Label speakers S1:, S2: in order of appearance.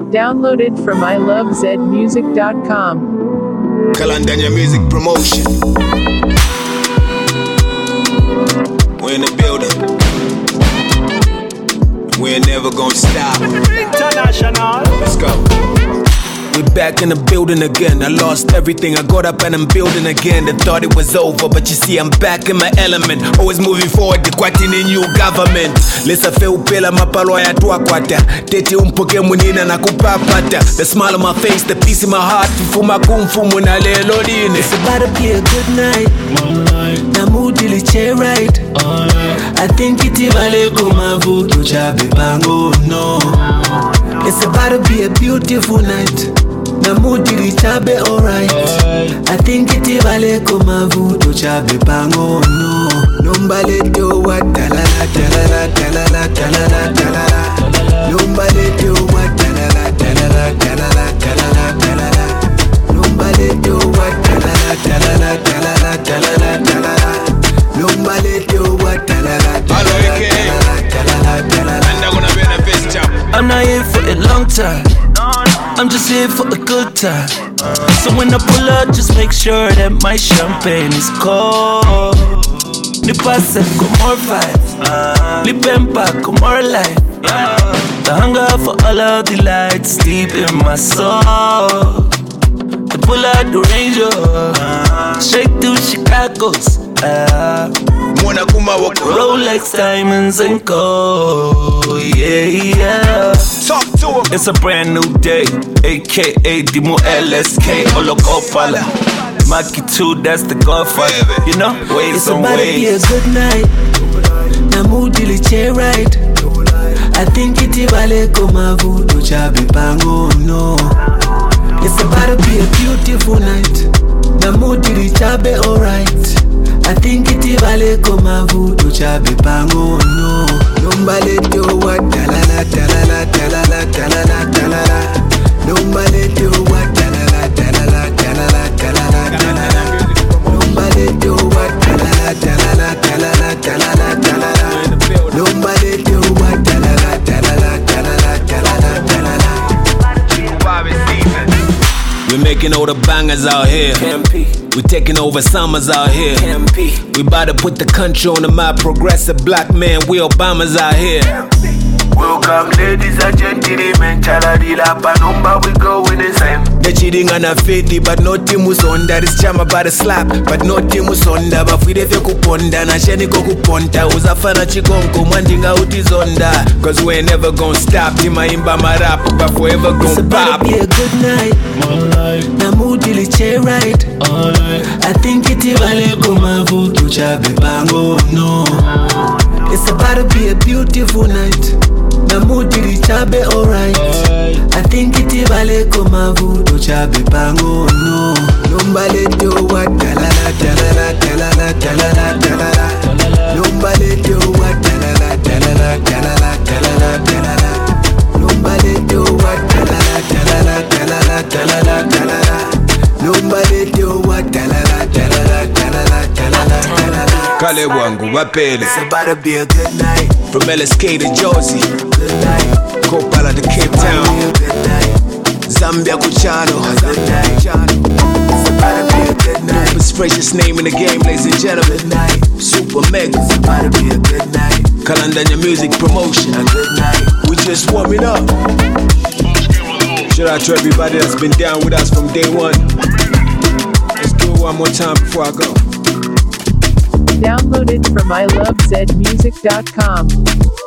S1: Downloaded from ilovezmusic.com.
S2: Kalandanya Music Promotion. We're in the building. We're never gonna stop.
S3: International.
S2: Let's go. We back in the building again. I lost everything, I got up and I'm building again. They thought it was over, but you see I'm back in my element. Always moving forward, in a new government. Lisa feupela mapalo ya tuakwata. Tete umpoke munina na kupapata. The smile on my face, the peace in my heart. Fuma kumfumu na lelo dini.
S4: It's about to be a good night. Na mood ili che right. I think iti vale kumavu tuchabe bango no. It's about to be a beautiful night. Na mood ili chabe alright. I think iti vale kumavu tuchabe bango no. Numbale do what talala talala talala talala talala. Numbale do what talala talala talala talala talala. Numbale do what talala talala talala talala talala. Numbale do what talala talala talala talala.
S2: And I'm gonna be in a fist jump.
S4: I'm not here for a long time. I'm just here for a good time. So when I pull up, just make sure that my champagne is cold. Ni pase con more vibes. Ni pempa con more life. The hunger for all of the lights deep in my soul. To pull out the Ranger, straight through Chicago's.
S2: Mwana kuma wako.
S4: Rolex diamonds and gold, yeah.
S2: Talk to him.
S4: It's a brand new day, aka Dimo LSK, Olokopala. Maki 2, that's the Godfather. You know, ways on ways. It's about to be a good night. Na mood ili che right. I think iti vale kumavu tuchabe bango no. It's about to be a beautiful night. Na mood ili chabe alright. I think iti vale kumavu tuchabe bango no. Numbale do what talala talala talala talala talala. Numbale do what talala talala talala talala talala. Numbale do what talala talala talala talala talala. Numbale do what talala talala talala talala talala.
S2: We're making all the bangers out here. We're taking over summers out here. We about to put the country on the map. Progressive black man, we Obamas out here.
S4: Welcome ladies and gentlemen, chaladila panumba, we go in the same.
S2: The cheating on a faithy, but no team was on that. It's chama by the slap, but no team was on that. But we defe kuponda, na sheni kuponta. Uzafana chikonko, mandinga utizonda. Cause we ain't never gonna stop. Tima imba marap, but forever gonna pop.
S4: It's about to be a good night. Na mood ili che right. I think iti vale kumavu tuchabe bango no. It's about to be a beautiful night. Na mood ili chabe alright. I think iti vale kumavu tuchabe bango no. Numbale do what talala talala talala talala talala. Numbale do what talala talala talala talala talala. Numbale do what talala talala talala talala talala. Numbale do what talala talala talala talala talala.
S2: Kale wangu wapele.
S4: It's about to be a good night.
S2: From LSK to Josie,
S4: Good night.
S2: Kopala to Cape
S4: Be
S2: Town,
S4: a good night.
S2: Zambia Kuchano.
S4: Good night. It's about to be a good night.
S2: Most precious name in the game, ladies and gentlemen.
S4: Good night.
S2: Super Mega.
S4: It's about to be a good night.
S2: Kalandanya Music Promotion.
S4: A good night.
S2: We just warming up. Shout out to everybody that's been down with us from day one. Let's do it one more time before I go.
S1: Downloaded from ilovezmusic.com.